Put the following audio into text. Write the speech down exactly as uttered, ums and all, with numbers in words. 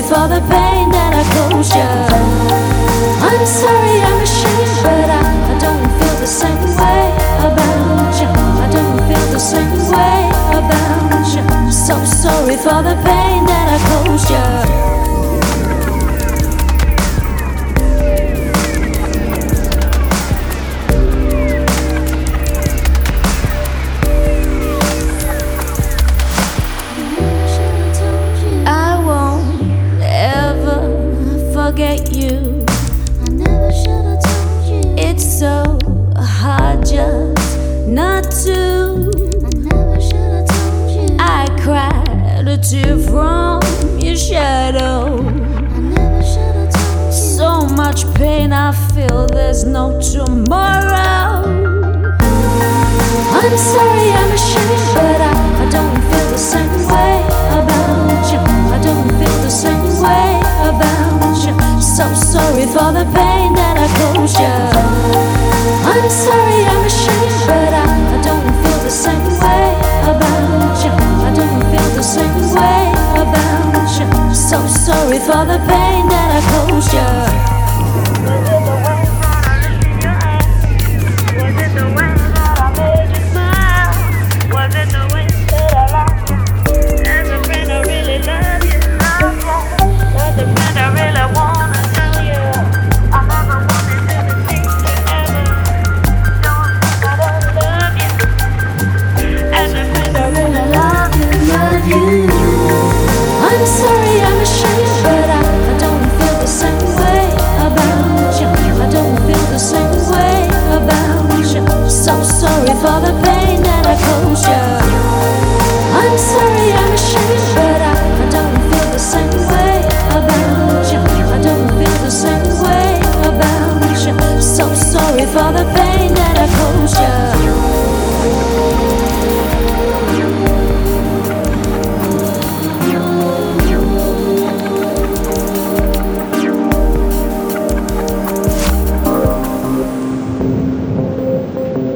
for the pain that I caused you. I'm sorry, I'm ashamed, but I, I don't feel the same way about you. I don't feel the same way about you. So sorry for the pain that I caused you. Forget you. I never should have told you. It's so hard just not to. I never should have told you. I cried a tear from your shadow. I never should have told you. So much pain I feel there's no tomorrow. I'm sorry, I'm ashamed, but I, I don't feel the same way about you. I don't feel the same way about you. So sorry for the pain that I caused you. I'm sorry, I'm ashamed, but I, I don't feel the same way about you. I don't feel the same way about you. So sorry for the pain that I caused you. I'm sorry, I'm ashamed, but I, I don't feel the same way about you. I don't feel the same way about you. So sorry for the pain that I caused you.